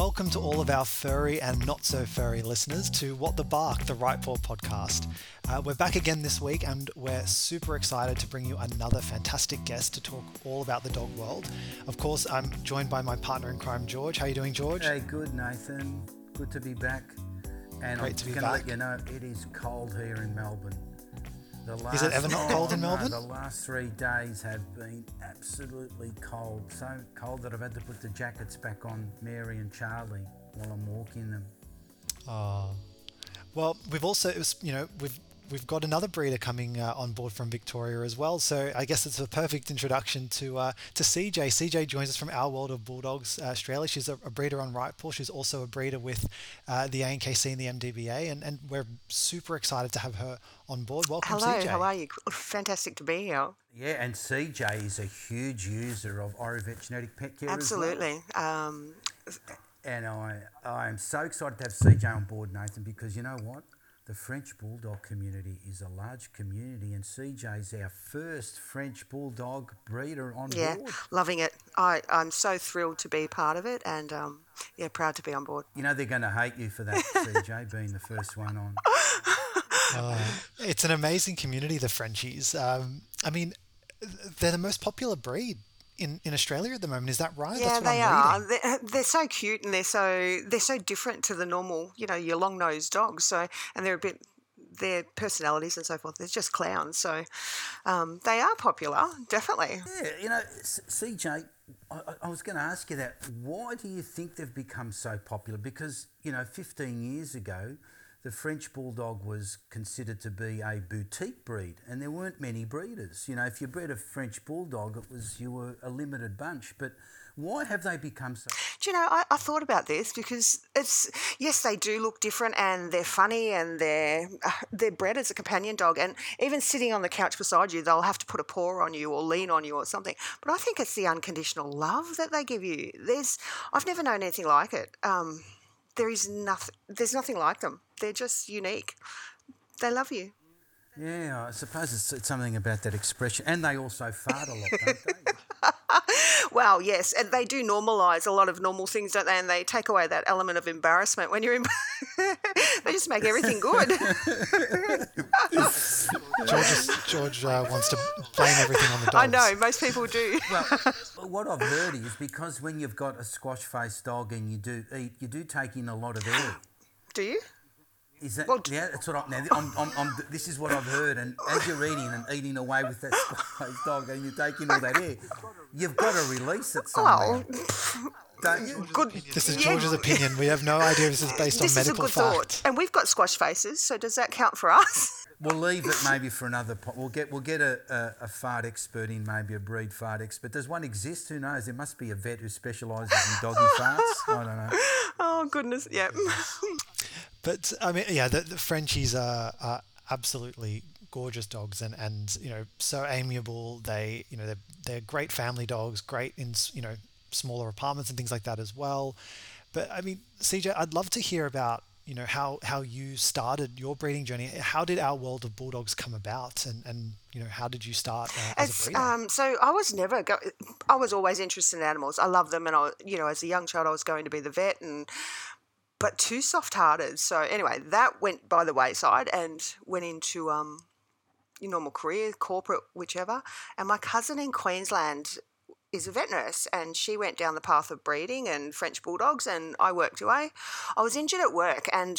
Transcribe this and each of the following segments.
welcome to all of our furry and not so furry listeners to What the Bark, the Right Paw podcast. We're back again this week and we're super excited to bring you another fantastic guest to talk all about the dog world. Of course, I'm joined by my partner in crime, George. How are you doing, George? Hey, good, Nathan. Good to be back. And Great I'm to be going to back. let you know it is cold here in Melbourne. Is it ever not cold in Melbourne? No, the last 3 days have been absolutely cold. So cold that I've had to put the jackets back on Mary and Charlie while I'm walking them. Oh, well, we've also, we've got another breeder coming on board from Victoria as well. So I guess it's a perfect introduction to CJ. CJ joins us from Our World of Bulldogs Australia. She's a breeder on Right Paw. She's also a breeder with the ANKC and the MDBA, and we're super excited to have her on board. Welcome, Hello, CJ. how are you? Fantastic to be here. Yeah, and CJ is a huge user of Orivet Genetic Pet Care Absolutely. as well. And I am so excited to have CJ on board, Nathan, because you know what? The French Bulldog community is a large community, and CJ is our first French Bulldog breeder on board. Yeah, loving it. I'm so thrilled to be part of it and, proud to be on board. You know they're going to hate you for that, CJ, being the first one on. It's an amazing community, the Frenchies. I mean, they're the most popular breed in Australia at the moment. Is that right? Yeah, That's what they I'm reading. are. They're so cute and they're so different to the normal, your long-nosed dogs. So, and their personalities and so forth, they're just clowns. So they are popular, definitely. Yeah, CJ, I was going to ask you that. Why do you think they've become so popular? Because, 15 years ago, the French Bulldog was considered to be a boutique breed, and there weren't many breeders. If you bred a French Bulldog, you were a limited bunch. But why have they become so? Do you know, I thought about this because yes, they do look different and they're funny and they're bred as a companion dog, and even sitting on the couch beside you, they'll have to put a paw on you or lean on you or something. But I think it's the unconditional love that they give you. I've never known anything like it. There's nothing like them. They're just unique. They love you. Yeah, I suppose it's something about that expression. And they also fart a lot, don't they? Well, yes, and they do normalise a lot of normal things, don't they? And they take away that element of embarrassment when you're in. They just make everything good. George wants to blame everything on the dogs. I know, most people do. Well, what I've heard is because when you've got a squash-faced dog and you do eat, you do take in a lot of air. Do you? Is that? Well, yeah, that's what this is what I've heard. And as you're eating away with that squash-faced dog, and you take in all that air, you've got to release it somewhere. Don't you? Good. This is George's opinion. We have no idea if this is based on medical This is a good fact. thought. And we've got squash faces, so does that count for us? We'll leave it maybe for another. We'll get a fart expert in, maybe a breed fart expert. Does one exist? Who knows? There must be a vet who specialises in doggy farts. I don't know. Oh goodness, yeah. But I mean, yeah, the Frenchies are absolutely gorgeous dogs and so amiable. They they're great family dogs, great in smaller apartments and things like that as well. But I mean, CJ, I'd love to hear about how you started your breeding journey. How did Our World of Bulldogs come about, and how did you start as a breeder? So I was I was always interested in animals. I love them, and as a young child, I was going to be the vet, but too soft-hearted. So anyway, that went by the wayside and went into your normal career, corporate, whichever. And my cousin in Queensland is a vet nurse, and she went down the path of breeding and French Bulldogs, and I worked away. I was injured at work, and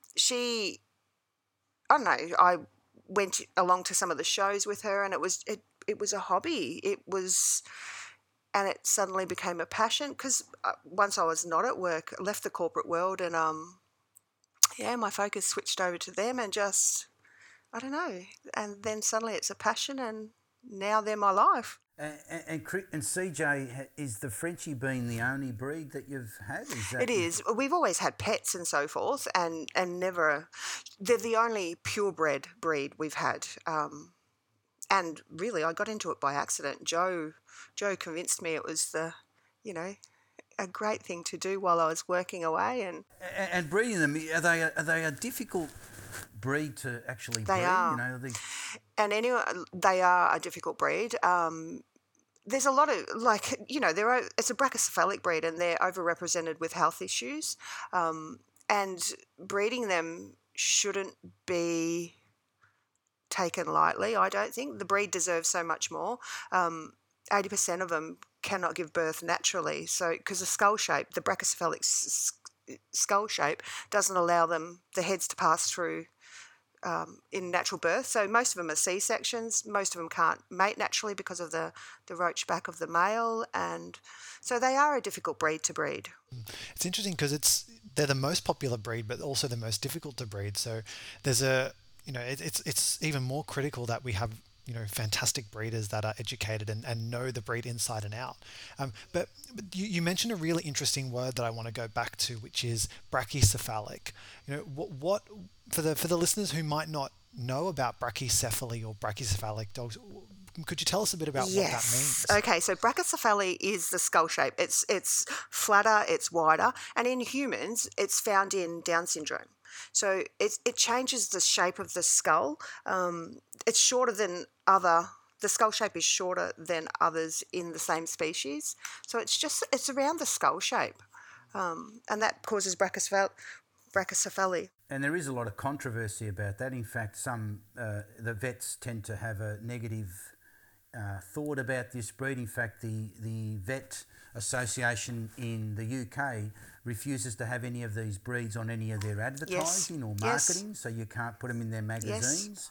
I went along to some of the shows with her, and it was a hobby. And it suddenly became a passion because once I was not at work, I left the corporate world, and my focus switched over to them, and just, I don't know, and then suddenly it's a passion, and now they're my life. And CJ, is the Frenchie been the only breed that you've had? It is. We've always had pets and so forth, and never. They're the only purebred breed we've had. And really, I got into it by accident. Joe convinced me it was a great thing to do while I was working away. And breeding them, are they a difficult breed to actually breed? They are. And anyway, they are a difficult breed. there's a lot of, like, it's a brachycephalic breed and they're overrepresented with health issues. And breeding them shouldn't be taken lightly, I don't think. The breed deserves so much more. 80% of them cannot give birth naturally. So, because the skull shape, the brachycephalic skull shape, doesn't allow the heads to pass through in natural birth. So most of them are C-sections. Most of them can't mate naturally because of the roach back of the male. And so they are a difficult breed to breed. It's interesting because they're the most popular breed, but also the most difficult to breed. So there's it's even more critical that we have, fantastic breeders that are educated and know the breed inside and out. But you mentioned a really interesting word that I want to go back to, which is brachycephalic. What for the listeners who might not know about brachycephaly or brachycephalic dogs, could you tell us a bit about what that means? Okay, so brachycephaly is the skull shape. It's flatter, it's wider, and in humans, it's found in Down syndrome. So it changes the shape of the skull. It's shorter than the skull shape is shorter than others in the same species. So it's around the skull shape, and that causes brachycephaly. And there is a lot of controversy about that. In fact, the vets tend to have a negative thought about this breed. In fact, the Vet Association in the UK refuses to have any of these breeds on any of their advertising or marketing, so you can't put them in their magazines.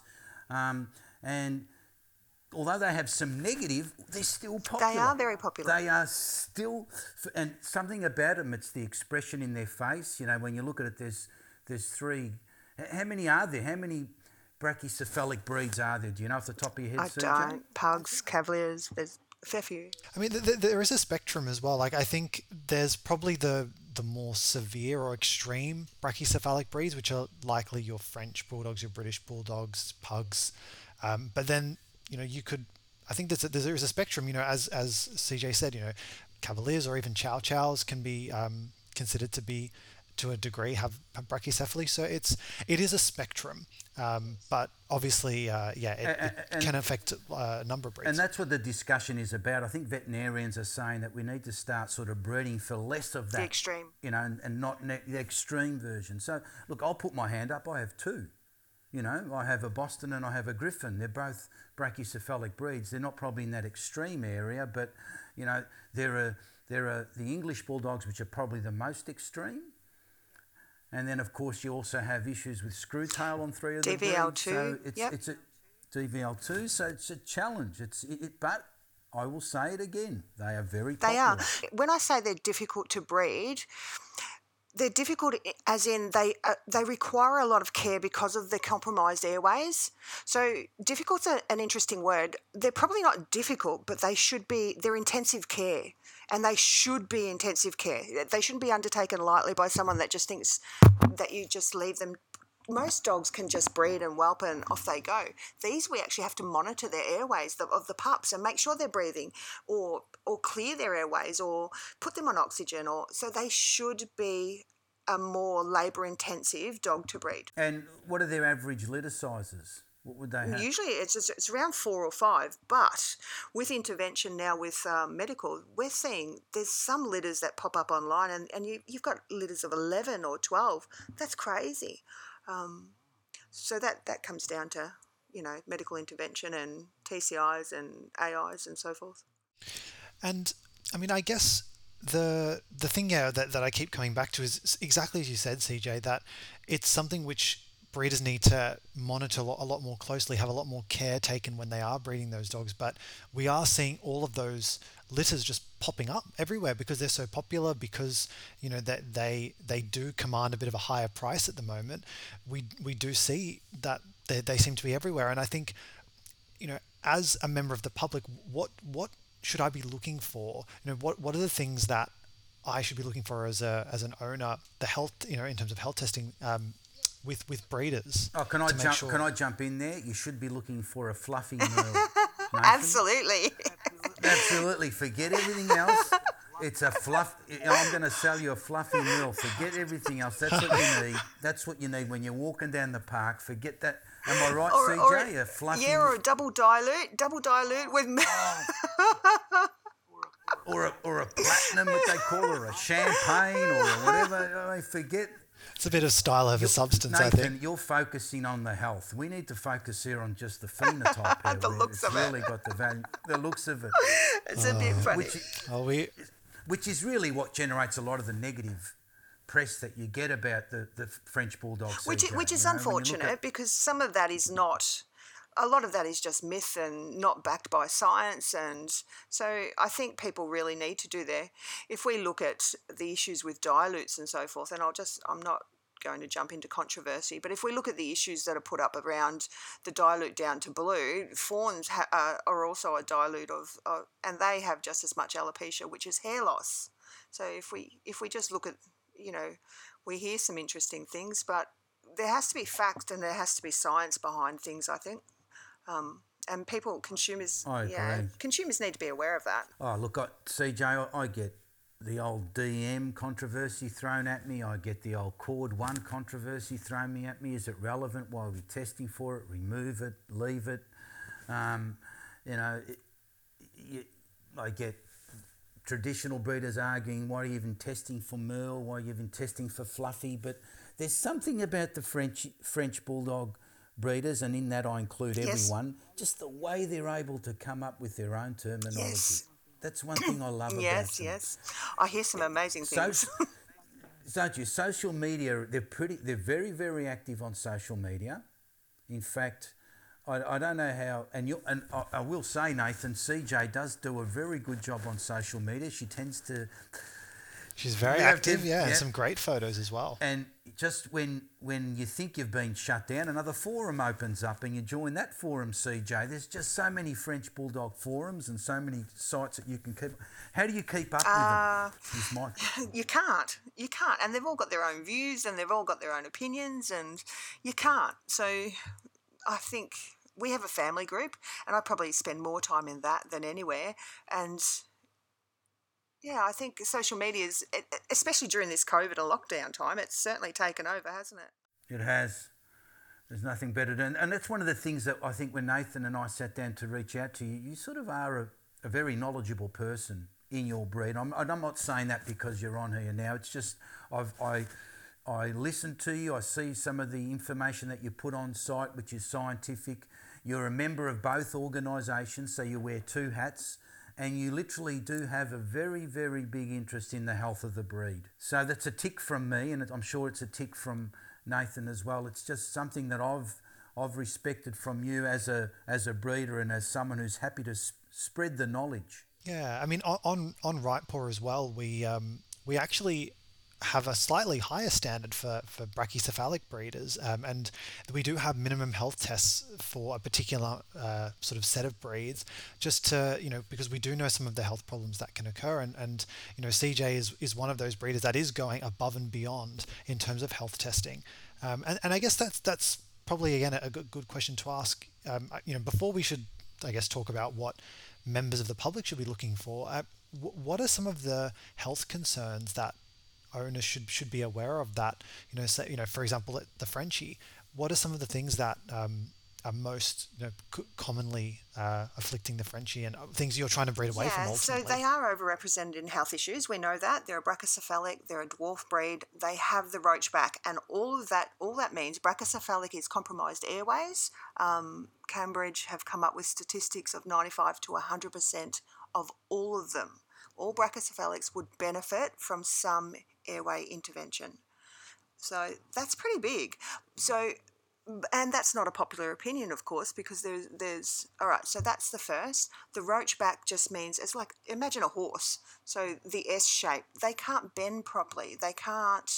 And although they have some negative, they're still popular. They are very popular. They are still, and something about them, it's the expression in their face. When you look at it, there's three. How many are there? How many brachycephalic breeds are there? Do you know off the top of your head, I CJ? don't. Pugs, Cavaliers, there's a fair few. I mean, there is a spectrum as well. Like, I think there's probably the more severe or extreme brachycephalic breeds, which are likely your French bulldogs, your British bulldogs, pugs. But then, I think there is a spectrum, as CJ said, Cavaliers or even Chow Chows can be considered to be, to a degree, have brachycephaly. So it is a spectrum, but obviously, it can affect a number of breeds. And that's what the discussion is about. I think veterinarians are saying that we need to start sort of breeding for less of that. The extreme. And not the extreme version. So, look, I'll put my hand up. I have two. I have a Boston and I have a Griffin. They're both brachycephalic breeds. They're not probably in that extreme area, but, there are the English Bulldogs, which are probably the most extreme. And then, of course, you also have issues with screw tail on three of the breeds. DVL2. So it's a DVL2, so it's a challenge. But I will say it again, they are very popular. They are. When I say they're difficult to breed, they're difficult as in they require a lot of care because of the compromised airways. So difficult's an interesting word. They're probably not difficult, but they're intensive care. And they should be intensive care. They shouldn't be undertaken lightly by someone that just thinks that you just leave them. Most dogs can just breed and whelp and off they go. These, we actually have to monitor their airways of the pups and make sure they're breathing or clear their airways or put them on oxygen. So they should be a more labour-intensive dog to breed. And what are their average litter sizes? What would they have? Usually it's around 4 or 5, but with intervention now with medical, we're seeing there's some litters that pop up online and you've got litters of 11 or 12. That's crazy. So that comes down to, medical intervention and TCIs and AIs and so forth. And, I mean, I guess the thing that I keep coming back to is exactly as you said, CJ, that it's something which breeders need to monitor a lot more closely, have a lot more care taken when they are breeding those dogs. But we are seeing all of those litters just popping up everywhere because they're so popular, because that they do command a bit of a higher price at the moment. We do see that they seem to be everywhere. And I think, as a member of the public, what should I be looking for? What are the things that I should be looking for as an owner? The health, in terms of health testing, with breeders. Oh, can I jump in there? You should be looking for a fluffy Merle. Absolutely. Absolutely. Forget everything else. It's a fluff. I'm going to sell you a fluffy Merle. Forget everything else. That's what you need. That's what you need when you're walking down the park. Forget that. Am I right, CJ? A fluffy. Yeah, or a double dilute with. or a platinum, what they call, or a champagne, or whatever. I forget. It's a bit of style over substance, I Nathan, think. you're focusing on the health. We need to focus here on just the phenotype. Here, The looks of it. It's really got the value, the looks of it, It's a bit funny. which is really what generates a lot of the negative press that you get about the French Bulldog. Which CJ, is you know, when you look unfortunate because some of that is not. A lot of that is just myth and not backed by science, and so I think people really need to do their. If we look at the issues with dilutes and so forth, and I'm not going to jump into controversy, but if we look at the issues that are put up around the dilute down to blue, fawns are also a dilute of, and they have just as much alopecia, which is hair loss. So if we just look at, we hear some interesting things, but there has to be fact and there has to be science behind things, I think. And consumers need to be aware of that. Oh, look, CJ, I get the old DM controversy thrown at me. I get the old Cord 1 controversy thrown at me. Is it relevant? Why are we testing for it? Remove it, leave it. I get traditional breeders arguing, why are you even testing for Merle? Why are you even testing for Fluffy? But there's something about the French Bulldog breeders, and in that I include everyone, just the way they're able to come up with their own terminology. Yes. That's one thing I love about them. Yes. I hear some amazing things. Don't you? Social media, they're very, very active on social media. In fact, I don't know how, and I will say, Nathan, CJ does do a very good job on social media. She's very active, and some great photos as well. And just when you think you've been shut down, another forum opens up and you join that forum, CJ. There's just so many French Bulldog forums and so many sites that you can keep. How do you keep up with them? You can't. And they've all got their own views and they've all got their own opinions and you can't. So I think we have a family group and I probably spend more time in that than anywhere. And yeah, I think social media is, especially during this COVID and lockdown time, it's certainly taken over, hasn't it? It has. There's nothing better than, and that's one of the things that I think when Nathan and I sat down to reach out to you, you sort of are a very knowledgeable person in your breed. I'm not saying that because you're on here now. It's just I listen to you. I see some of the information that you put on site, which is scientific. You're a member of both organisations, so you wear two hats. And you literally do have a very, very big interest in the health of the breed. So that's a tick from me, and I'm sure it's a tick from Nathan as well. It's just something that I've respected from you as a breeder and as someone who's happy to spread the knowledge. Yeah, I mean, on Right Paw as well, we actually have a slightly higher standard for brachycephalic breeders, and we do have minimum health tests for a particular sort of set of breeds, just to, because we do know some of the health problems that can occur, and CJ is one of those breeders that is going above and beyond in terms of health testing, and I guess that's probably again a good question to ask, before we should, I guess, talk about what members of the public should be looking for. What are some of the health concerns that owners should be aware of, that for example, the Frenchie, what are some of the things that are most commonly afflicting the Frenchie, and things you're trying to breed away from ultimately? So they are overrepresented in health issues. We know that they're a brachycephalic, they're a dwarf breed, they have the roachback, and all that means brachycephalic is compromised airways. Cambridge have come up with statistics of 95 to 100% of all of them. All brachycephalics would benefit from some airway intervention. So that's pretty big. So, and that's not a popular opinion, of course, because there's all right, so that's the first. The roachback just means, it's like, imagine a horse. So the S shape, they can't bend properly. They can't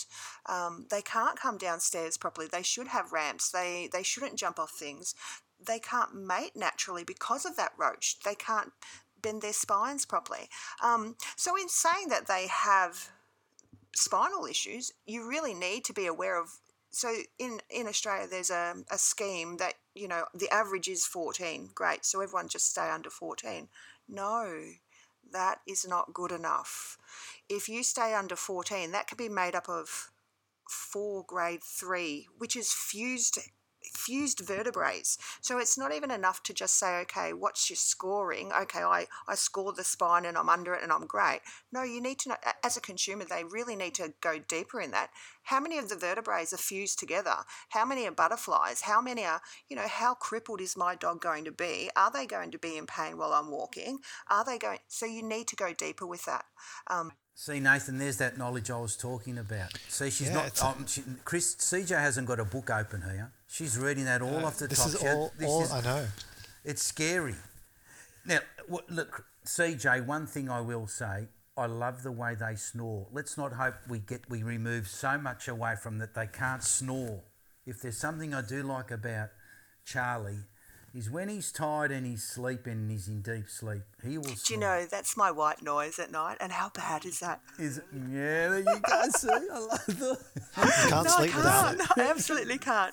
come downstairs properly. They should have ramps. They shouldn't jump off things. They can't mate naturally because of that roach. They can't bend their spines properly. So in saying that they have spinal issues, you really need to be aware of. So in Australia, there's a scheme that, the average is 14. Great. So everyone just stay under 14. No, that is not good enough. If you stay under 14, that could be made up of 4 grade 3, which is fused fused vertebrae. So it's not even enough to just say, okay, what's your scoring? Okay, I scored the spine and I'm under it and I'm great. No, you need to know, as a consumer, they really need to go deeper in that. How many of the vertebrae are fused together? How many are butterflies? How many are, how crippled is my dog going to be? Are they going to be in pain while I'm walking? So you need to go deeper with that. See, Nathan, there's that knowledge I was talking about. See, she's Yeah, not. it's CJ hasn't got a book open here. She's reading that all off the This top. is all I know. It's scary. Now, look, CJ. One thing I will say, I love the way they snore. Let's not hope we remove so much away from that they can't snore. If there's something I do like about Charlie, is when he's tired and he's sleeping and he's in deep sleep, he will snore. Do you know, that's my white noise at night, and how bad is that? Yeah, there you go, see? I love that. You can't sleep without it. No, I absolutely can't.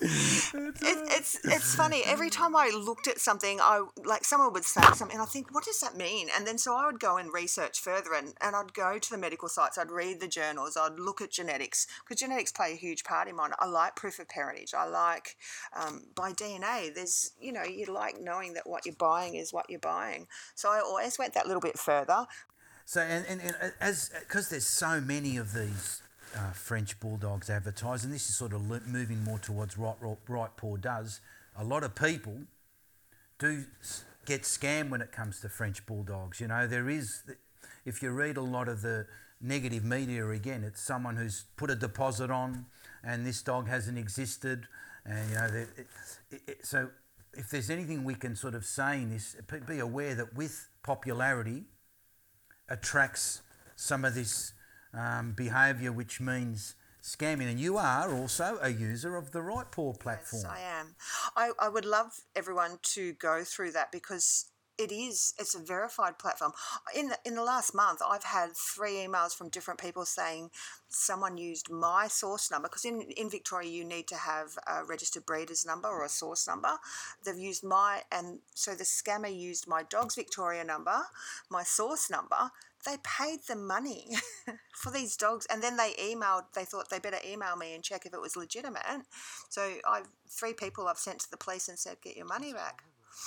It's funny. Every time I looked at something, someone would say something, and I think, what does that mean? And then so I would go and research further, and I'd go to the medical sites, I'd read the journals, I'd look at genetics, because genetics play a huge part in mine. I like proof of parentage. I like by DNA. There's, you like knowing that what you're buying is what you're buying. So I always went that little bit further. So and as because there's so many of these French bulldogs advertised, and this is sort of moving more towards right paw does. A lot of people do get scammed when it comes to French bulldogs. There is, if you read a lot of the negative media, again, it's someone who's put a deposit on, and this dog hasn't existed, and so. If there's anything we can sort of say in this, be aware that with popularity attracts some of this behaviour, which means scamming. And you are also a user of the Right Paw platform. Yes, I am. I would love everyone to go through that, because it's a verified platform. In the last month, I've had 3 emails from different people saying someone used my source number, because in Victoria you need to have a registered breeder's number or a source number. They've used and so the scammer used my dog's Victoria number, my source number. They paid them money for these dogs, and then they thought they better email me and check if it was legitimate. So 3 people I've sent to the police and said, get your money back.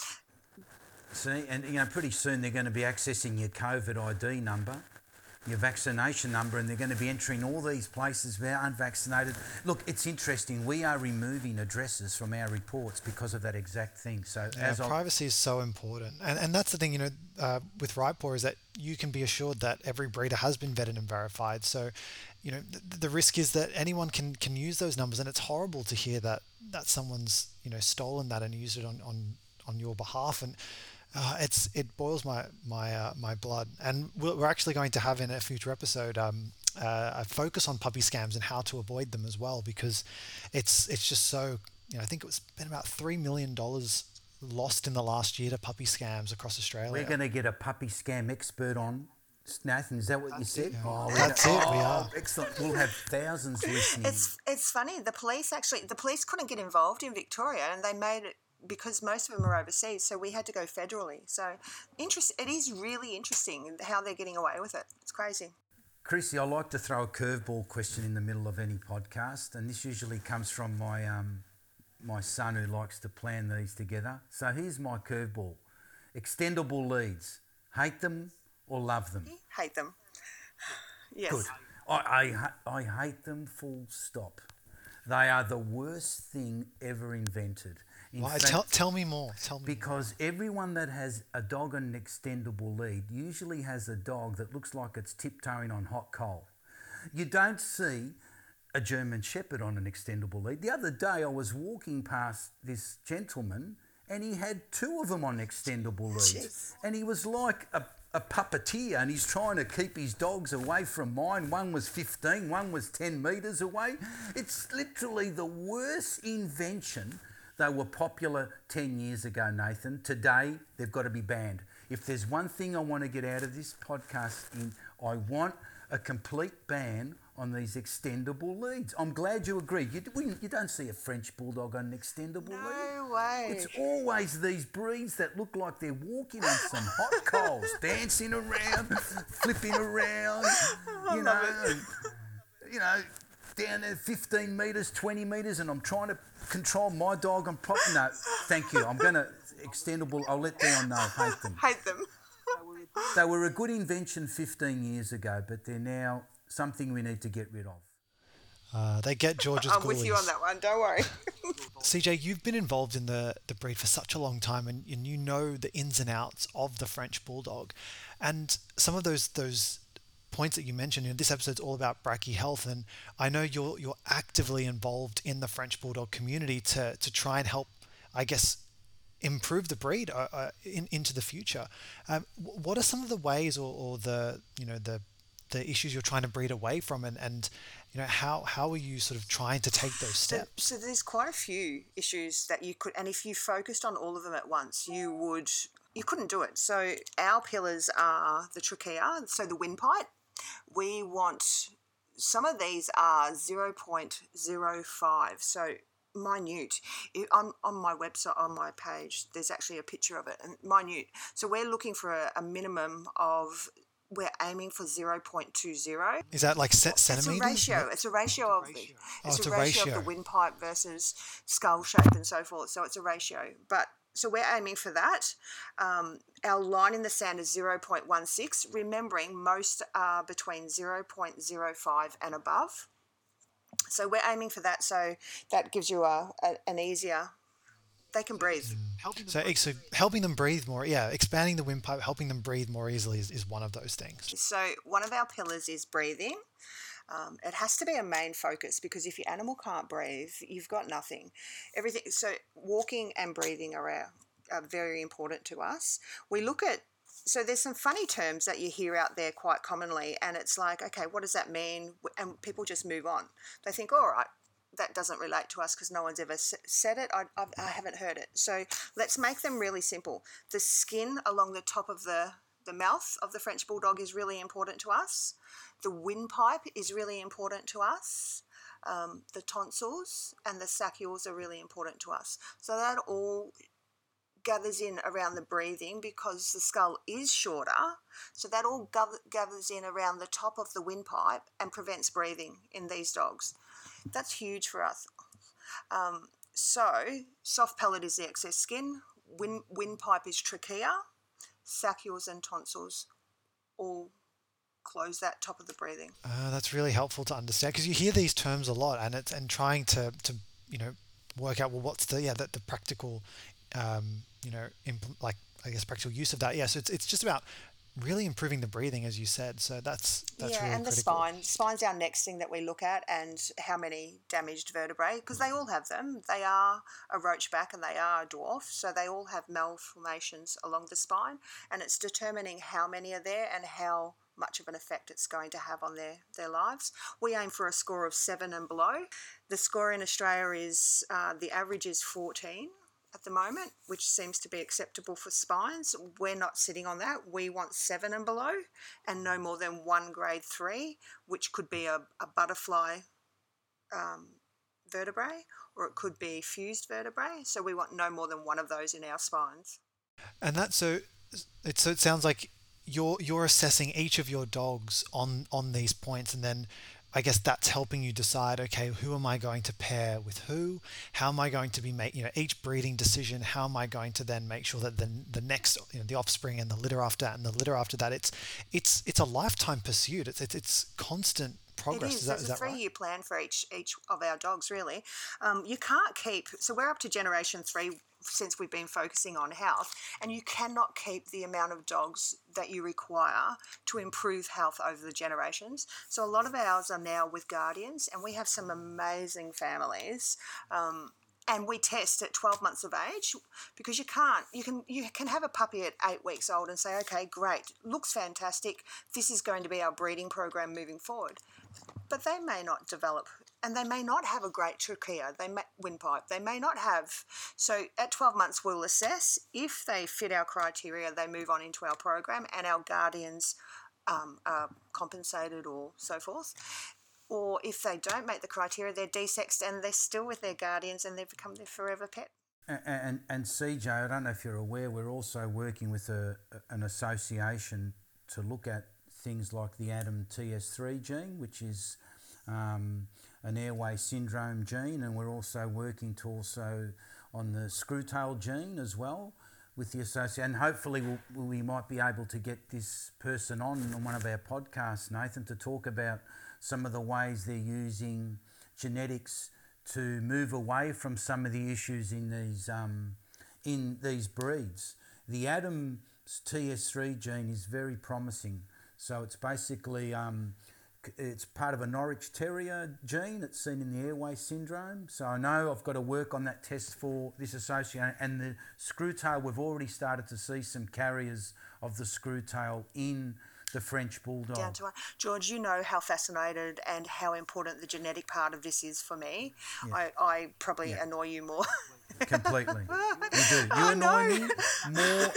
See, and pretty soon they're going to be accessing your COVID ID number, your vaccination number, and they're going to be entering all these places where unvaccinated. Look, it's interesting. We are removing addresses from our reports because of that exact thing. So privacy is so important, and that's the thing. With Right Paw is that you can be assured that every breeder has been vetted and verified. So, the risk is that anyone can use those numbers, and it's horrible to hear that someone's stolen that and used it on your behalf, and it boils my blood. And we're actually going to have in a future episode a focus on puppy scams and how to avoid them as well, because it's just so, I think it's been about $3 million lost in the last year to puppy scams across Australia. We're going to get a puppy scam expert on. Nathan, is that what you said? Yeah. That's it. We are. Excellent. We'll have thousands listening. It's funny. The police couldn't get involved in Victoria, and they made it because most of them are overseas. So we had to go federally. So it is really interesting how they're getting away with it. It's crazy. Chrissy, I like to throw a curveball question in the middle of any podcast, and this usually comes from my son who likes to plan these together. So here's my curveball: extendable leads. Hate them or love them? Hate them. Yes. Good. I hate them, full stop. They are the worst thing ever invented. Why? Tell me more. Because everyone that has a dog on an extendable lead usually has a dog that looks like it's tiptoeing on hot coal. You don't see a German Shepherd on an extendable lead. The other day I was walking past this gentleman and he had 2 of them on extendable leads. Jeez. And he was like a puppeteer, and he's trying to keep his dogs away from mine. One was 15, one was 10 metres away. It's literally the worst invention. They were popular 10 years ago, Nathan. Today, they've got to be banned. If there's one thing I want to get out of this podcast, I want a complete ban on these extendable leads. I'm glad you agree. You don't see a French bulldog on an extendable lead. No way. It's always these breeds that look like they're walking on some hot coals, dancing around, flipping around, down there 15 metres, 20 metres, and I'm trying to control my dog. No, thank you. I'm going to extendable. I'll let Dion know. Hate them. Hate them. They were a good invention 15 years ago, but they're now something we need to get rid of. They get George's I'm Ghoulies. with you on that one. Don't worry. CJ, you've been involved in the breed for such a long time, and you know the ins and outs of the French Bulldog. And some of those points that you mentioned, this episode's all about Brachy health, and I know you're actively involved in the French Bulldog community to try and help, I guess, improve the breed into the future. What are some of the ways or the issues you're trying to breed away from, and how are you sort of trying to take those steps? So there's quite a few issues that you could, and if you focused on all of them at once, you couldn't do it. So our pillars are the trachea, so the windpipe. We want, some of these are 0.05, so minute. On my website, on my page, there's actually a picture of it, and minute. So we're looking for a minimum of, we're aiming for 0.20. Is that like centimeters? It's a ratio of the ratio of the windpipe versus skull shape and so forth. So it's a ratio. But so we're aiming for that. Our line in the sand is 0.16. Remembering most are between 0.05 and above. So we're aiming for that. So that gives you an easier. They can breathe. So helping them breathe more, expanding the windpipe, helping them breathe more easily is one of those things. So one of our pillars is breathing. It has to be a main focus, because if your animal can't breathe, you've got nothing. Everything. So walking and breathing are very important to us. We look at, so there's some funny terms that you hear out there quite commonly, and it's like, okay, what does that mean? And people just move on. They think, all right, that doesn't relate to us because no one's ever said it. I haven't heard it. So let's make them really simple. The skin along the top of the mouth of the French Bulldog is really important to us. The windpipe is really important to us. The tonsils and the saccules are really important to us. So that all gathers in around the breathing, because the skull is shorter. So that all gathers in around the top of the windpipe and prevents breathing in these dogs. That's huge for us. So soft pellet is the excess skin. Windpipe is trachea. Saccules and tonsils all close that top of the breathing. That's really helpful to understand, because you hear these terms a lot, and trying to work out, well, what's the practical practical use of that. So it's just about really improving the breathing, as you said. So that's really and the critical. spine's our next thing that we look at, and how many damaged vertebrae, because they all have them. They are a roachback and they are a dwarf, so they all have malformations along the spine, and it's determining how many are there and how much of an effect it's going to have on their lives. We aim for a score of 7 and below. The score in Australia is, the average is 14 at the moment, which seems to be acceptable for spines. We're not sitting on that. We want 7 and below, and no more than 1 grade 3, which could be a butterfly vertebrae, or it could be fused vertebrae. So we want no more than one of those in our spines. And it sounds like you're assessing each of your dogs on these points, and then I guess that's helping you decide, okay, who am I going to pair with who? How am I going to be each breeding decision? How am I going to then make sure that the next, the offspring and the litter after that and the litter after that, it's a lifetime pursuit. It's constant progress. It is. There's a 3-year plan for each of our dogs, really. You can't keep, so we're up to generation 3 since we've been focusing on health, and you cannot keep the amount of dogs that you require to improve health over the generations. So a lot of ours are now with guardians, and we have some amazing families. And we test at 12 months of age, because you can have a puppy at 8 weeks old and say, okay, great, looks fantastic, this is going to be our breeding program moving forward. But they may not develop, and they may not have a great trachea, windpipe, they may not have. So at 12 months we'll assess. If they fit our criteria, they move on into our program, and our guardians are compensated or so forth. Or if they don't make the criteria, they're desexed and they're still with their guardians and they've become their forever pet. And CJ, I don't know if you're aware, we're also working with an association to look at things like the ADAM TS3 gene, which is an airway syndrome gene, and we're also working on the screwtail gene as well with the association. And hopefully we might be able to get this person on one of our podcasts, Nathan, to talk about some of the ways they're using genetics to move away from some of the issues in these breeds. The Adams TS3 gene is very promising. So it's basically it's part of a Norwich Terrier gene. It's seen in the airway syndrome. So I know I've got to work on that test for this association. And the screwtail, we've already started to see some carriers of the screwtail in the French Bulldog. Down to one. George, you know how fascinated and how important the genetic part of this is for me. Yeah. I probably annoy you more. Completely. You do. You annoy me more.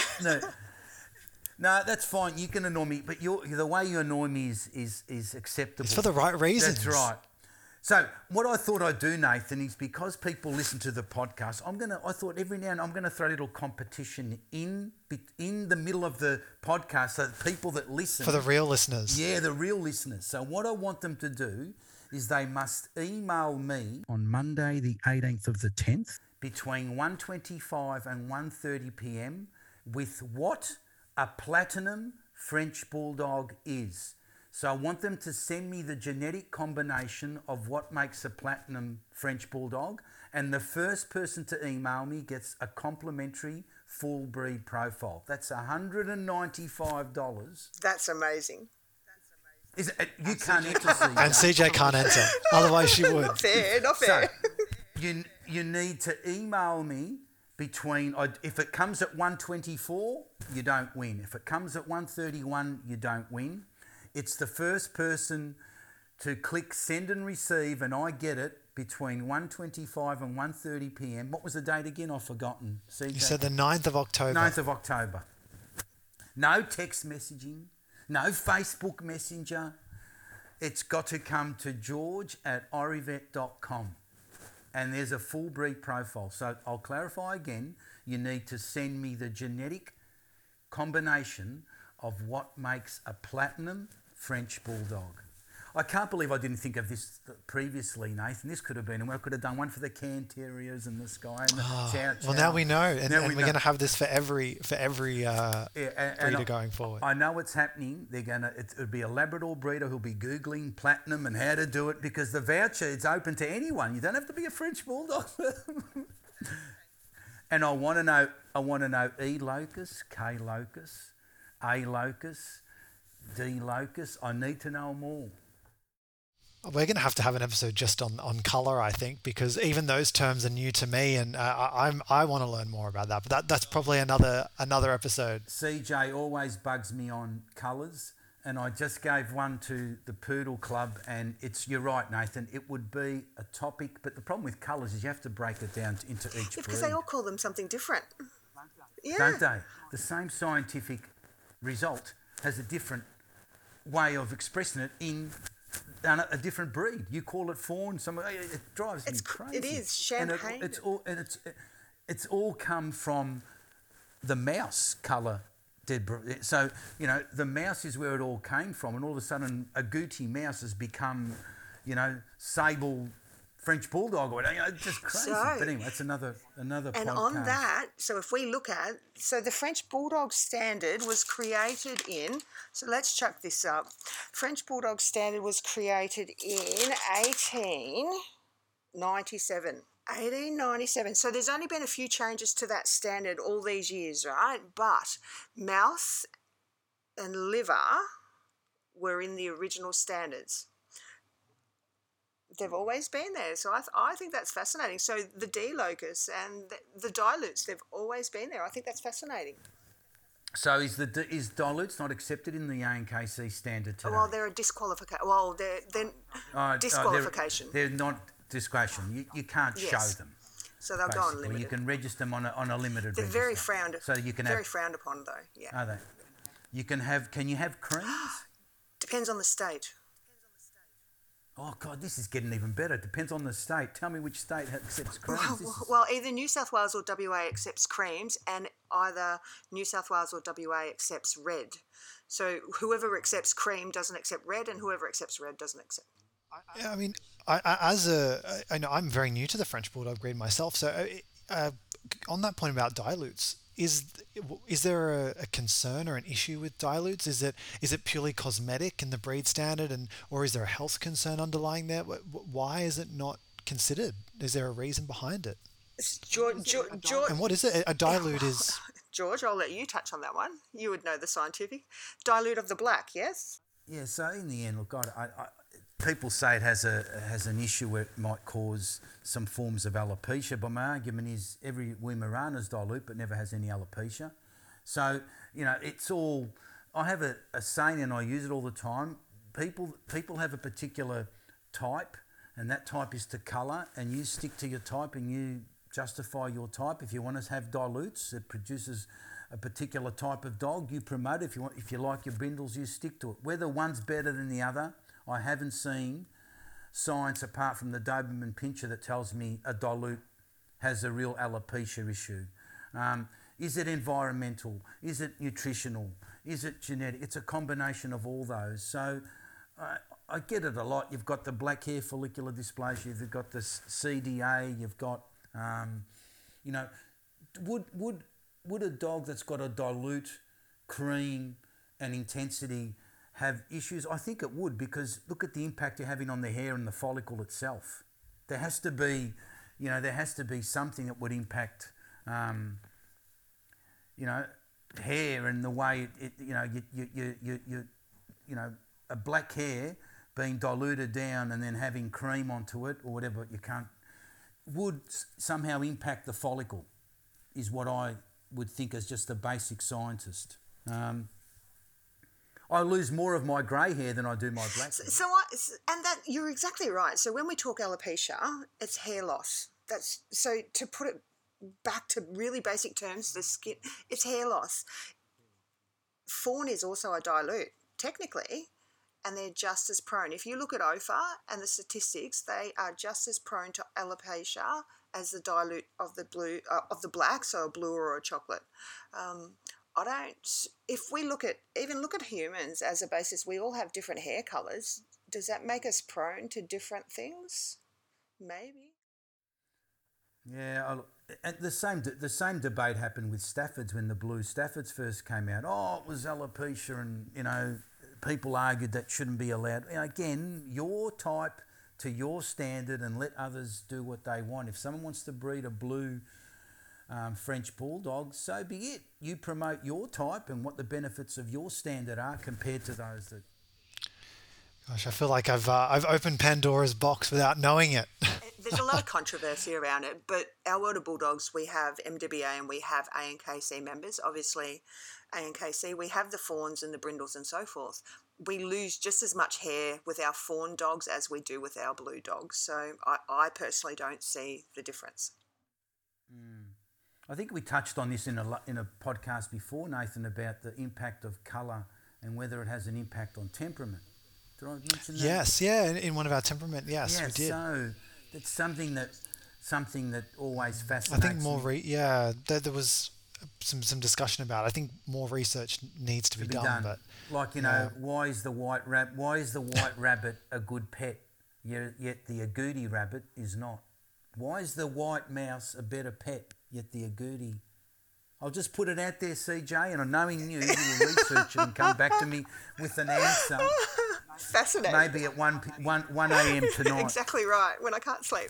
No, that's fine. You can annoy me, but the way you annoy me is acceptable. It's for the right reasons. That's right. So what I thought I'd do, Nathan, is because people listen to the podcast, I thought every now and then I'm going to throw a little competition in the middle of the podcast so that people that listen... For the real listeners. Yeah, the real listeners. So what I want them to do is they must email me on Monday the 18th of the 10th between 1:25 and 1:30 p.m. with what a platinum French Bulldog is. So I want them to send me the genetic combination of what makes a platinum French Bulldog, and the first person to email me gets a complimentary full breed profile. That's $195. That's amazing. Is it, you can't enter, CJ. And CJ can't enter, otherwise she would. Not fair. So you need to email me between, if it comes at 1:24, you don't win. If it comes at 1:31, you don't win. It's the first person to click send and receive, and I get it between 1:25 and 1:30 p.m. What was the date again? I've forgotten. CJ? You said the 9th of October. 9th of October. No text messaging, no Facebook Messenger. It's got to come to george@orivet.com. And there's a full breed profile. So I'll clarify again. You need to send me the genetic combination of what makes a platinum French Bulldog. I can't believe I didn't think of this previously, Nathan. This could have been, and we could have done one for the Cairn Terriers and the Skye and the Chow. Well, now we know, and we're going to have this for every breeder going forward. I know it's happening. It'll be a Labrador breeder who'll be Googling platinum and how to do it, because the voucher is open to anyone. You don't have to be a French Bulldog. And I want to know E locus, K locus, A locus, D locus. I need to know them all. We're going to have an episode just on colour, I think, because even those terms are new to me, and I want to learn more about that. But that's probably another episode. CJ always bugs me on colours, and I just gave one to the Poodle Club, and you're right, Nathan, it would be a topic, but the problem with colours is you have to break it down into each breed. Because they all call them something different. Yeah. Don't they? The same scientific result has a different way of expressing it in a different breed. You call it fawn. It drives me crazy. It is champagne. It's all come from the mouse colour. So the mouse is where it all came from, and all of a sudden a Agouti mouse has become, sable French Bulldog or whatever. It's just crazy. But anyway, it's another and podcast. And on that, so if we look at, the French Bulldog Standard was created in, so let's chuck this up. French Bulldog Standard was created in 1897. 1897. So there's only been a few changes to that standard all these years, right? But mouth and liver were in the original standards. They've always been there. So I think that's fascinating. So the D locus and the dilutes, they've always been there. I think that's fascinating. So is dilutes not accepted in the ANKC standard today? Well, they're a disqualification. Well, they're disqualification. They're not disqualification. You can't show them. So they'll go on limited. You can register them on a limited They're register. very frowned. So you can very frowned upon, though. Yeah. Are they? Can you have creams? Depends on the state. Oh, God, this is getting even better. It depends on the state. Tell me which state accepts creams. Well, either New South Wales or WA accepts creams, and either New South Wales or WA accepts red. So whoever accepts cream doesn't accept red, and whoever accepts red doesn't accept. Yeah, I mean, I know I'm very new to the French Bulldog breed myself. So, on that point about dilutes, is there a concern or an issue with dilutes? Is it purely cosmetic in the breed standard, and or is there a health concern underlying there? Why is it not considered? Is there a reason behind it? George, And what is it? A dilute is. George, I'll let you touch on that one. You would know the scientific dilute of the black, yes? Yeah, so in the end, look, people say it has an issue where it might cause some forms of alopecia, but my argument is every Weimaraner is dilute but never has any alopecia. So, it's all. I have a saying and I use it all the time. People have a particular type, and that type is to colour, and you stick to your type and you justify your type. If you want to have dilutes, it produces a particular type of dog, you promote it. If you like your brindles, you stick to it. Whether one's better than the other, I haven't seen science apart from the Doberman Pinscher that tells me a dilute has a real alopecia issue. Is it environmental? Is it nutritional? Is it genetic? It's a combination of all those. So I get it a lot. You've got the black hair follicular dysplasia, you've got the CDA, you've got, would a dog that's got a dilute, cream and intensity have issues? I think it would, because look at the impact you're having on the hair and the follicle itself. There has to be something that would impact, hair and the way a black hair being diluted down and then having cream onto it or whatever would somehow impact the follicle, is what I would think as just a basic scientist. I lose more of my grey hair than I do my black hair. And that you're exactly right. So when we talk alopecia, it's hair loss. So to put it back to really basic terms, the skin, it's hair loss. Fawn is also a dilute, technically, and they're just as prone. If you look at OFA and the statistics, they are just as prone to alopecia as the dilute of the black, so a blue or a chocolate. If we look at humans as a basis, we all have different hair colours. Does that make us prone to different things? Maybe. Yeah, the same debate happened with Staffords when the blue Staffords first came out. Oh, it was alopecia, and people argued that shouldn't be allowed. Again, your type to your standard, and let others do what they want. If someone wants to breed a blue French Bulldog, so be it. You promote your type and what the benefits of your standard are compared to those that. Gosh, I feel like I've opened Pandora's box without knowing it. There's a lot of controversy around it, but our World of Bulldogs, we have MWA and we have ANKC members. Obviously, ANKC, we have the fawns and the brindles and so forth. We lose just as much hair with our fawn dogs as we do with our blue dogs. So I personally don't see the difference. I think we touched on this in a podcast before, Nathan, about the impact of colour and whether it has an impact on temperament. Did I mention that? Yes, yeah, in one of our temperament, we did. So that's something that always fascinates I think me. there was some discussion about it. I think more research needs to be done. But why is the white rabbit a good pet, yet the agouti rabbit is not? Why is the white mouse a better pet, yet the agouti? I'll just put it out there, CJ, and knowing you will research it and come back to me with an answer. Fascinating. Maybe at 1 a.m. tonight. Exactly right, when I can't sleep.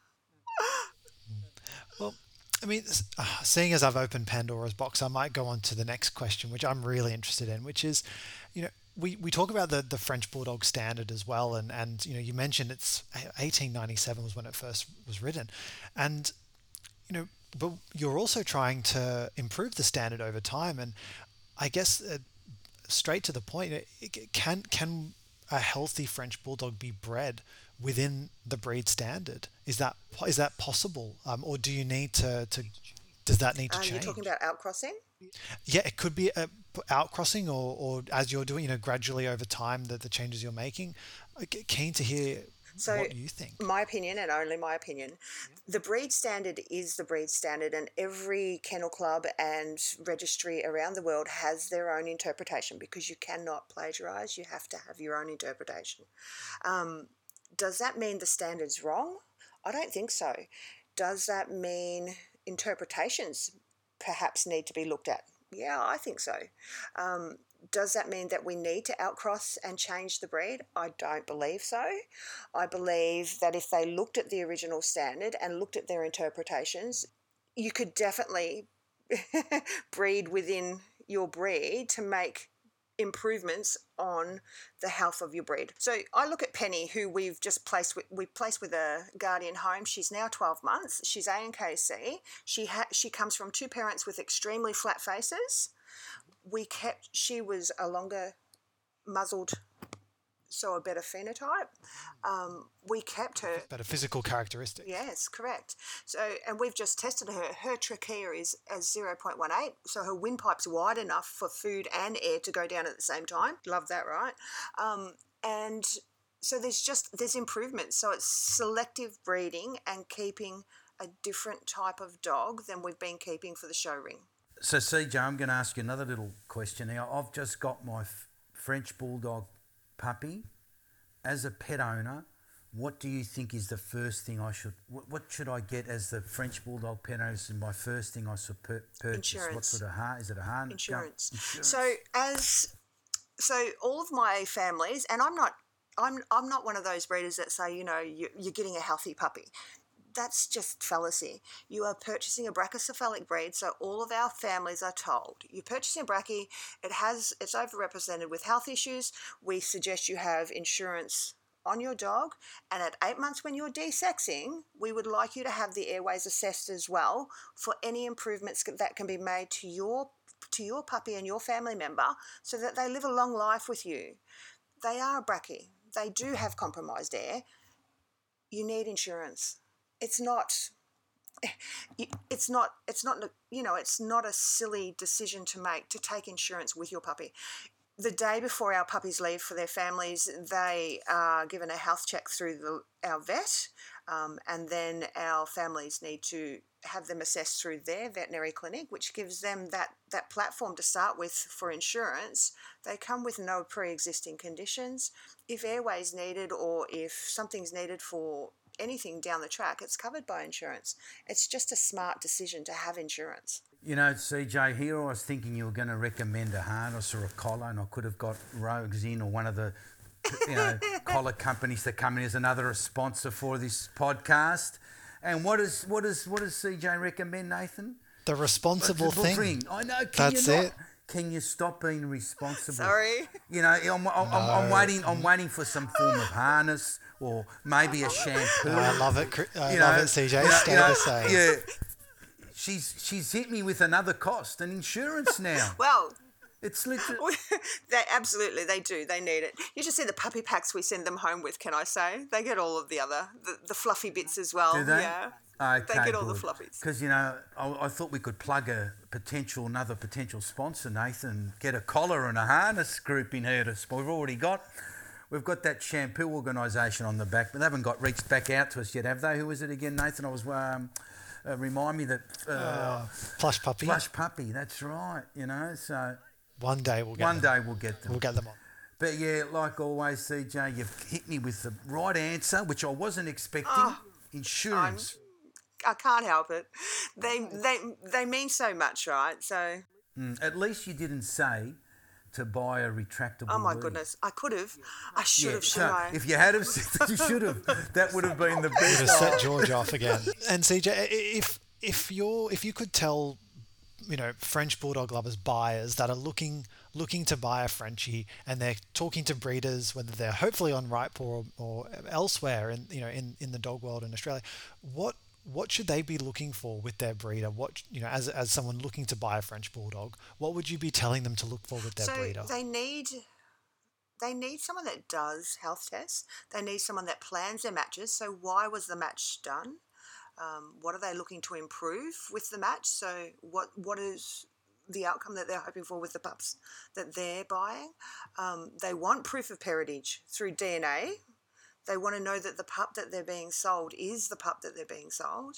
Well, I mean, seeing as I've opened Pandora's box, I might go on to the next question, which I'm really interested in, which is, we talk about the French Bulldog standard as well, and you mentioned it's 1897 was when it first was written, and but you're also trying to improve the standard over time, and I guess straight to the point, can a healthy French Bulldog be bred within the breed standard? Is that possible, or do you need to does that need to change? You're talking about outcrossing? Yeah, it could be outcrossing, or as you're doing, gradually over time, the changes you're making. Keen to hear what you think. My opinion, and only my opinion, the breed standard is the breed standard, and every kennel club and registry around the world has their own interpretation, because you cannot plagiarise. You have to have your own interpretation. Does that mean the standard's wrong? I don't think so. Does that mean interpretations perhaps need to be looked at? Yeah, I think so. Um, does that mean that we need to outcross and change the breed? I don't believe so. I believe that if they looked at the original standard and looked at their interpretations, you could definitely breed within your breed to make improvements on the health of your breed. So I look at Penny, who we've just placed with a guardian home. She's now 12 months. She's ANKC. She comes from two parents with extremely flat faces. She was a longer muzzled, so a better phenotype. We kept her. Better physical characteristics. Yes, correct. So, and we've just tested her. Her trachea is as 0.18, so her windpipe's wide enough for food and air to go down at the same time. Love that, right? And so there's improvements. So it's selective breeding and keeping a different type of dog than we've been keeping for the show ring. So, CJ, I'm going to ask you another little question now. I've just got my French Bulldog puppy. As a pet owner, what do you think is the first thing I should... What should I get as the French Bulldog pet owner? Is my first thing I should purchase? Insurance. What sort of heart? Is it a heart? Insurance. Insurance. So all of my families, and I'm not one of those breeders that say, you're getting a healthy puppy. That's just fallacy. You are purchasing a brachycephalic breed, so all of our families are told, you're purchasing a brachy, it's overrepresented with health issues. We suggest you have insurance on your dog, and at 8 months when you're desexing, we would like you to have the airways assessed as well for any improvements that can be made to your puppy and your family member so that they live a long life with you. They are a brachy. They do have compromised air. You need insurance. It's not a silly decision to make to take insurance with your puppy. The day before our puppies leave for their families, they are given a health check through our vet, and then our families need to have them assessed through their veterinary clinic, which gives them that platform to start with for insurance. They come with no pre-existing conditions. If airways needed or if something's needed for anything down the track, it's covered by insurance. It's just a smart decision to have insurance. CJ, here I was thinking you were going to recommend a harness or a collar, and I could have got Rogues in or one of the collar companies that come in as another sponsor for this podcast. And what does CJ recommend, Nathan? The responsible thing. I know. That's it. Can you stop being responsible? Sorry. I'm waiting for some form of harness or maybe a shampoo. I love it. I love it, CJ. Stay the same. Yeah. She's hit me with another cost, and insurance now. Well, it's literally... They do. They need it. You should see the puppy packs we send them home with, can I say? They get all of the fluffy bits as well. Do they? Yeah. Okay, they get all the fluffies. Because, I thought we could plug another potential sponsor, Nathan, get a collar and a harness group in here to sponsor. We've got that shampoo organisation on the back, but they haven't reached back out to us yet, have they? Who was it again, Nathan? I was... remind me that... Plush Puppy. Plush Puppy, that's right, so... One day we'll get them. We'll get them on. But yeah, like always, CJ, you've hit me with the right answer, which I wasn't expecting. Insurance. I can't help it. They mean so much, right? So... At least you didn't say to buy a retractable Oh, my lead. Goodness. I could have. I should have, should I? If you had have said that, you should have. That would have been the best. You'd have set George off again. And CJ, if you could tell, French Bulldog lovers, buyers that are looking to buy a Frenchie, and they're talking to breeders, whether they're hopefully on Ridepaw or elsewhere in the dog world in Australia, what should they be looking for with their breeder? What as someone looking to buy a French Bulldog, what would you be telling them to look for with their breeder? They need someone that does health tests. They need someone that plans their matches. So why was the match done? What are they looking to improve with the match? So what is the outcome that they're hoping for with the pups that they're buying? They want proof of parentage through DNA. They want to know that the pup that they're being sold is the pup that they're being sold.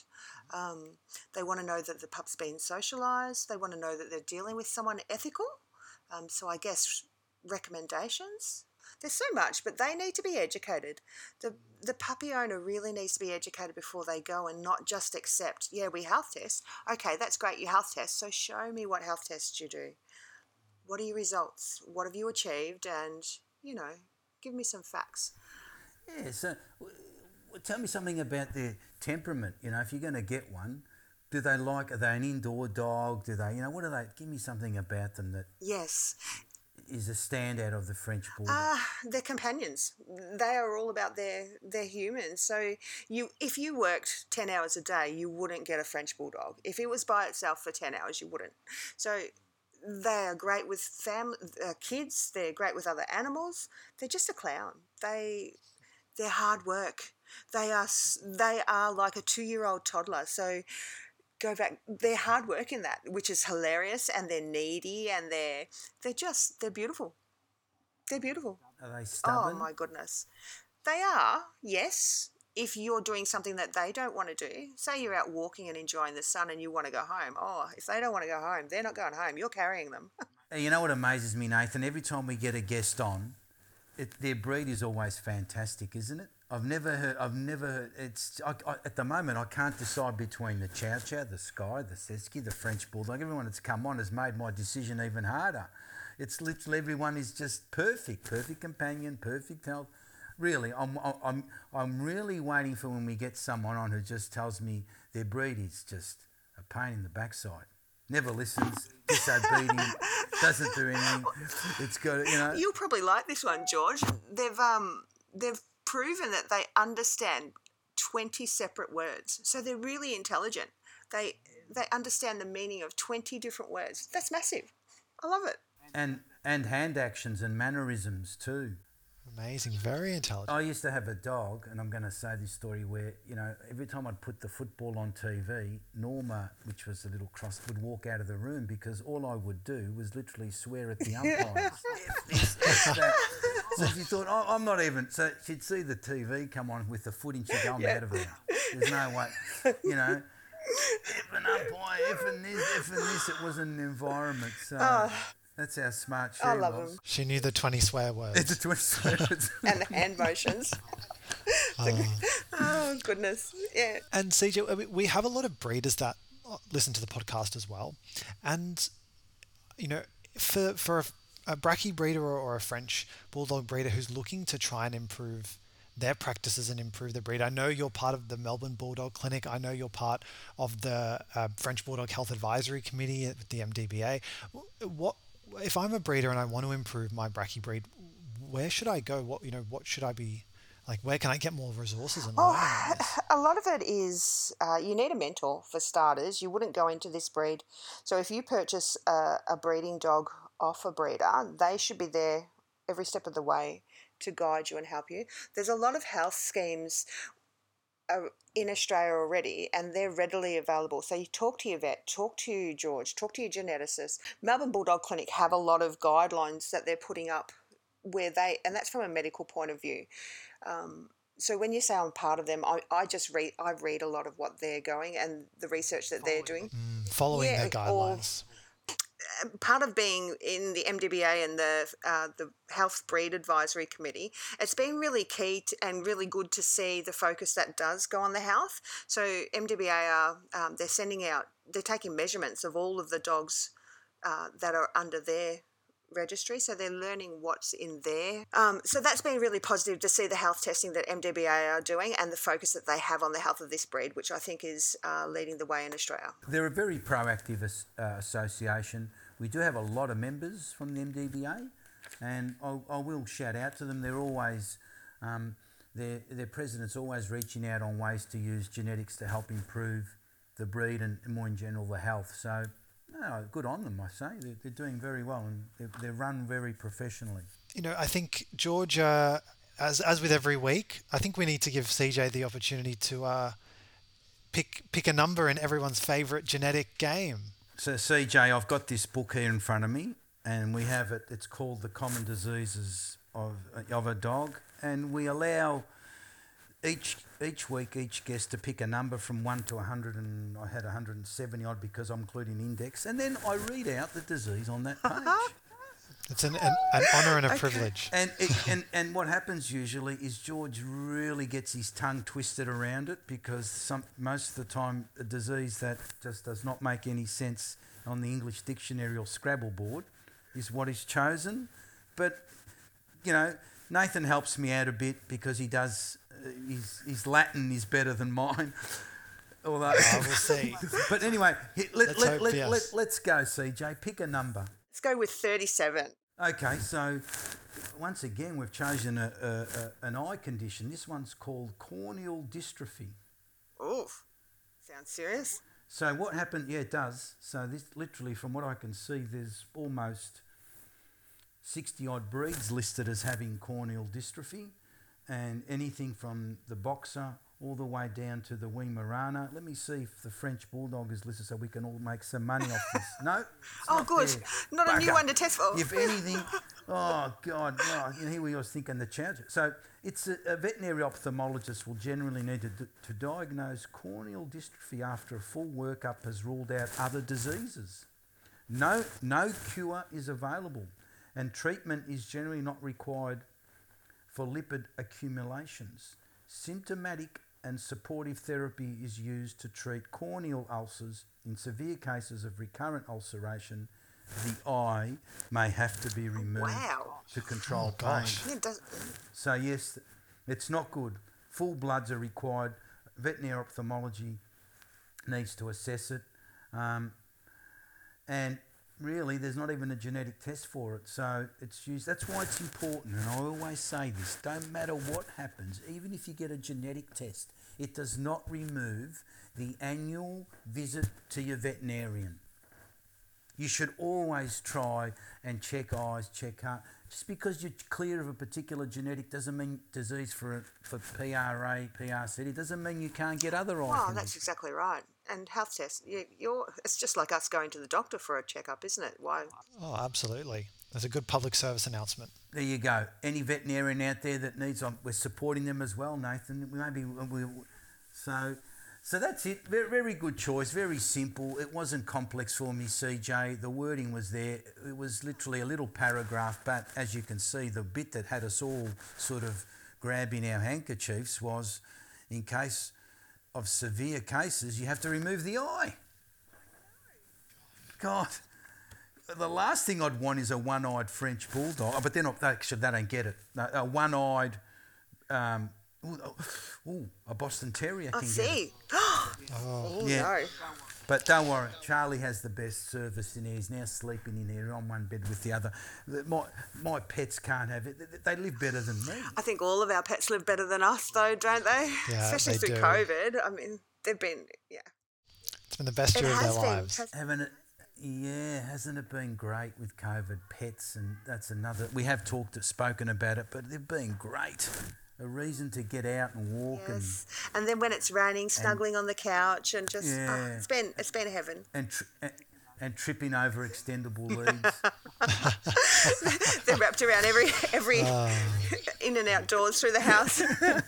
They want to know that the pup's been socialised. They want to know that they're dealing with someone ethical. So I guess recommendations. There's so much, but they need to be educated. The puppy owner really needs to be educated before they go, and not just accept, yeah, we health test. Okay, that's great, you health test. So show me what health tests you do. What are your results? What have you achieved? And, give me some facts. Yeah, so tell me something about their temperament. If you're going to get one, are they an indoor dog? What are they? Give me something about them that Yes. is a standout of the French Bulldog. They're companions. They are all about their humans. So if you worked 10 hours a day, you wouldn't get a French Bulldog. If it was by itself for 10 hours, you wouldn't. So they are great with kids. They're great with other animals. They're just a clown. They're hard work. They are like a 2-year-old toddler. So go back. They're hard work in that, which is hilarious, and they're needy, and they're beautiful. They're beautiful. Are they stubborn? Oh my goodness. They are, yes. If you're doing something that they don't want to do, say you're out walking and enjoying the sun and you want to go home. Oh, if they don't want to go home, they're not going home. You're carrying them. Hey, you know what amazes me, Nathan? Every time we get a guest on, their breed is always fantastic, isn't it? I've never heard. At the moment, I can't decide between the Chow Chow, the Skye, the Cesky, the French Bulldog. Everyone that's come on has made my decision even harder. It's literally everyone is just perfect companion, perfect health. Really, I'm really waiting for when we get someone on who just tells me their breed is just a pain in the backside. Never listens, disobedient, doesn't do anything. It's got, You'll probably like this one, George. They've proven that they understand 20 separate words. So they're really intelligent. They understand the meaning of 20 different words. That's massive. I love it. And hand actions and mannerisms too. Amazing, very intelligent. I used to have a dog, and I'm going to say this story where, every time I'd put the football on TV, Norma, which was a little cross, would walk out of the room because all I would do was literally swear at the umpires. So she thought, I'm not even... So she'd see the TV come on with the foot and she'd go, I'm out of there. There's no way, If an umpire, if and this, it was an environment. So... That's how smart she was. I love them. She knew the 20 swear words. It's a 20 swear words. And the hand motions. Oh, goodness. Yeah. And CJ, we have a lot of breeders that listen to the podcast as well. And, for a Brachy breeder or a French Bulldog breeder who's looking to try and improve their practices and improve the breed. I know you're part of the Melbourne Bulldog Clinic. I know you're part of the French Bulldog Health Advisory Committee at the MDBA. If I'm a breeder and I want to improve my Brachy breed, where should I go? What should I be like? Where can I get more resources and learning on this? A lot of it is you need a mentor for starters. You wouldn't go into this breed. So if you purchase a breeding dog off a breeder, they should be there every step of the way to guide you and help you. There's a lot of health schemes in Australia already, and they're readily available. So you talk to your vet, talk to George, talk to your geneticist. Melbourne Bulldog Clinic have a lot of guidelines that they're putting up and that's from a medical point of view. So when you say I'm part of them, I read a lot of what they're going and the research that they're doing. Following their guidelines. Part of being in the MDBA and the Health Breed Advisory Committee, it's been really key and really good to see the focus that does go on the health. So MDBA they're taking measurements of all of the dogs that are under their registry, so they're learning what's in there. So that's been really positive to see the health testing that MDBA are doing and the focus that they have on the health of this breed, which I think is leading the way in Australia. They're a very proactive association. We do have a lot of members from the MDBA, and I will shout out to them. They're always, their president's always reaching out on ways to use genetics to help improve the breed and more in general the health. So, no, good on them, I say. They're doing very well, and they're run very professionally. I think, George, as with every week, I think we need to give CJ the opportunity to pick a number in everyone's favourite genetic game. So, CJ, I've got this book here in front of me, and we have it. It's called The Common Diseases of a Dog, and we allow each week each guest to pick a number from 1 to 100, and I had 170 odd because I'm including index, and then I read out the disease on that page. It's an honor and a privilege. And what happens usually is George really gets his tongue twisted around it because most of the time a disease that just does not make any sense on the English dictionary or Scrabble board is what is chosen. But, Nathan helps me out a bit because he does, his Latin is better than mine. Although, we'll see. But anyway, let's go, CJ. Pick a number. Let's go with 37. Okay, so once again, we've chosen an eye condition. This one's called corneal dystrophy. Oof. Sounds serious. So what happened? Yeah, it does. So this literally, from what I can see, there's almost 60-odd breeds listed as having corneal dystrophy, and anything from the boxer all the way down to the Weimaraner. Let me see if the French Bulldog is listed so we can all make some money off this. No? Oh, good. There. Not a new one to test for. If anything, oh, God, here we was thinking the challenge. So it's a veterinary ophthalmologist will generally need to diagnose corneal dystrophy after a full workup has ruled out other diseases. No cure is available, and treatment is generally not required for lipid accumulations. Symptomatic and supportive therapy is used to treat corneal ulcers. In severe cases of recurrent ulceration, the eye may have to be removed to control pain. So yes, it's not good. Full bloods are required. Veterinary ophthalmology needs to assess it. And really, there's not even a genetic test for it, so it's used. That's why it's important, and I always say this, don't matter what happens, even if you get a genetic test, it does not remove the annual visit to your veterinarian. You should always try and check eyes, check heart. Just because you're clear of a particular genetic doesn't mean disease for PRA, PRC, it doesn't mean you can't get other eye conditions. That's exactly right. And health tests, it's just like us going to the doctor for a checkup, isn't it? Why? Oh, absolutely. There's a good public service announcement. There you go. Any veterinarian out there that needs, we're supporting them as well, Nathan. So that's it. Very, very good choice. Very simple. It wasn't complex for me, CJ. The wording was there. It was literally a little paragraph, but as you can see, the bit that had us all sort of grabbing our handkerchiefs was, in case of severe cases, you have to remove the eye. God, the last thing I'd want is a one-eyed French Bulldog. But they're not, actually, they don't get it. A one-eyed, a Boston Terrier can get it. Yeah. No. But don't worry, Charlie has the best service in here. He's now sleeping in here on one bed with the other. My pets can't have it. They live better than me. I think all of our pets live better than us, though, don't they? Yeah, especially through COVID. I mean, they've been, It's been the best year of their lives. Hasn't it been great with COVID? Pets, and that's another. We have spoken about it, but they've been great. A reason to get out and walk, and then when it's raining, snuggling on the couch and just it's been heaven. And tripping over extendable leads. They're wrapped around every in and out doors through the house.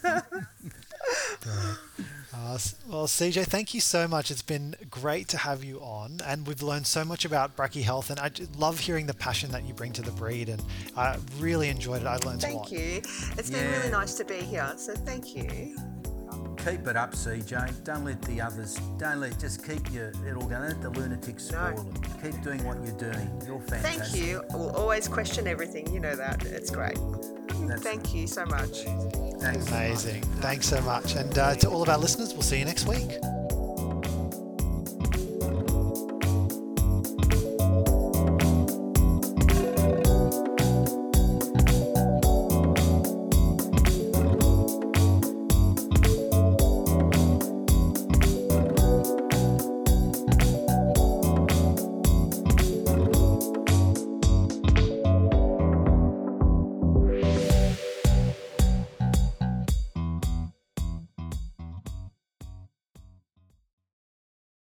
Well, CJ, thank you so much. It's been great to have you on, and we've learned so much about Brachy Health, and I love hearing the passion that you bring to the breed, and I really enjoyed it. I learned a lot. Thank you. It's been really nice to be here, so thank you. Keep it up, CJ. Don't let the others, just keep it all going. Don't let the lunatics spoil it. Keep doing what you're doing. You're fantastic. Thank you. We'll always question everything. You know that. It's great. Thank you so much. Thanks. Amazing. Thanks so much. And to all of our listeners, we'll see you next week.